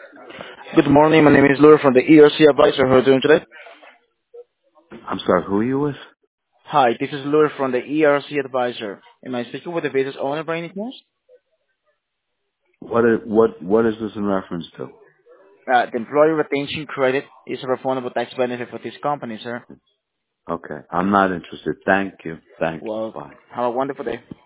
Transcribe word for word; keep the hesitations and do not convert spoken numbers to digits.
Good morning. My name is Lure from the E R C Advisor. How are you doing today? I'm sorry, who are you with? Hi, this is Lure from the E R C Advisor. Am I speaking with the business owner by any chance? What is, what, what is this in reference to? Uh, the employee retention credit is a refundable tax benefit for this company, sir. Okay, I'm not interested. Thank you. Thank you. Well, Bye. have a wonderful day.